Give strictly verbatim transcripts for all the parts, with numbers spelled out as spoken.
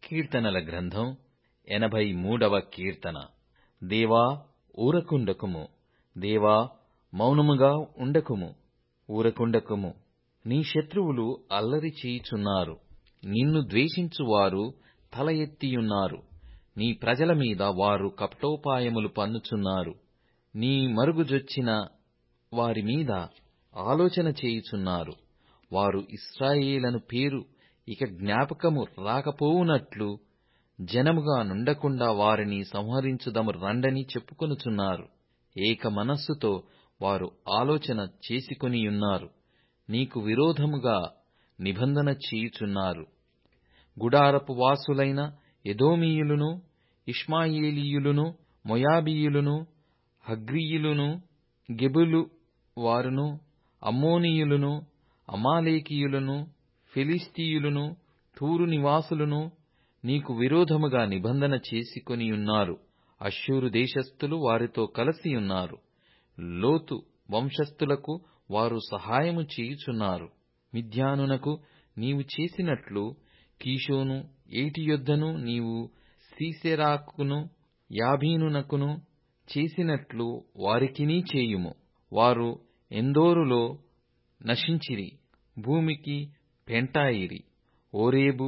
కీర్తనల గ్రంథం ఎనభై మూడవ కీర్తన. దేవా ఊరకుండకుము, దేవా మౌనముగా ఉండకుము, ఊరకుండకుము. నీ శత్రువులు అల్లరి చేయుచున్నారు, నిన్ను ద్వేషించువారు తల ఎత్తియున్నారు. నీ ప్రజల మీద వారు కపటోపాయములు పన్నుచున్నారు. నీ మరుగుజొచ్చిన వారి మీద ఆలోచన చేయుచున్నారు. వారు ఇశ్రాయేలను పేరు ఇక జ్ఞాపకము రాకపోవునట్లు జనముగా నుండకుండా వారిని సంహరించుదము రండని చెప్పుకొనుచున్నారు. ఏక మనస్సుతో వారు ఆలోచన చేసుకొనియున్నారు, నీకు విరోధముగా నిబంధన చేయుచున్నారు. గుడారపు వాసులైన ఎదోమీయులును, ఇష్మాయేలీయులును, మోయాబీయులును, హగ్రీయులును, గెబులు వారును, అమ్మోనీయులును, అమాలేకీయులును, ఫిలిష్తీయులును, తూరు నివాసులును నీకు విరోధముగా నిబంధన చేసుకొనియున్నారు. అష్షూరు దేశస్థులు వారితో కలసియున్నారు. లోతు వంశస్థులకు వారు సహాయము చేయుచున్నారు. మిద్యానునకు నీవు చేసినట్లు కీషోను ఏటి యొద్దను నీవు సీసెరాకును యాబీనునకును చేసినట్లు వారికినీ చేయుము. వారు ఎందోరులో నశించిరి, భూమికి పెంటాయిరి. ఓరేబు,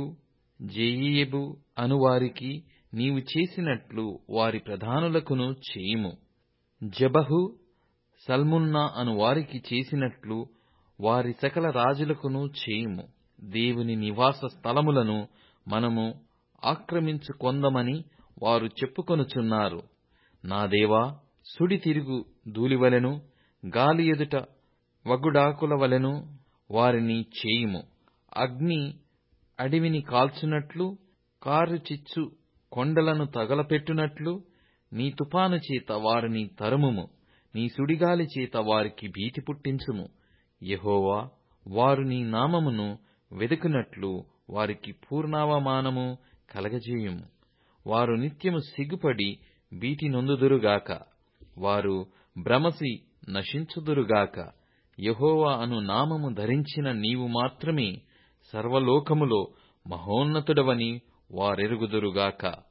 జెయేబు అనువారికి నీవు చేసినట్లు వారి ప్రధానులకును చేయుము. జెబహు, సల్మున్నా అనువారికి చేసినట్లు వారి సకల రాజులకును చేయుము. దేవుని నివాస స్థలములను మనము ఆక్రమించుకొందమని వారు చెప్పుకొనుచున్నారు. నా దేవా, సుడి తిరుగు ధూళివలెను, గాలి ఎదుట వగుడాకుల వలెను వారిని చేయుము. అగ్ని అడవిని కాల్చునట్లు, కారుచిచ్చు కొండలను తగలపెట్టునట్లు నీ తుఫాను చేత వారిని తరుముము. నీ సుడిగాలి చేత వారికి భీతి పుట్టించుము. యెహోవా, వారు నీ నామమును వెదకునట్లు వారికి పూర్ణావమానము కలగజేయుము. వారు నిత్యము సిగ్గుపడి భీతి నొందుదురుగాక. వారు భ్రమసి నశించుదురుగాక. యెహోవా అను నామము ధరించిన నీవు మాత్రమే సర్వలోకములో మహోన్నతుడవని వారెరుగుదురుగాక.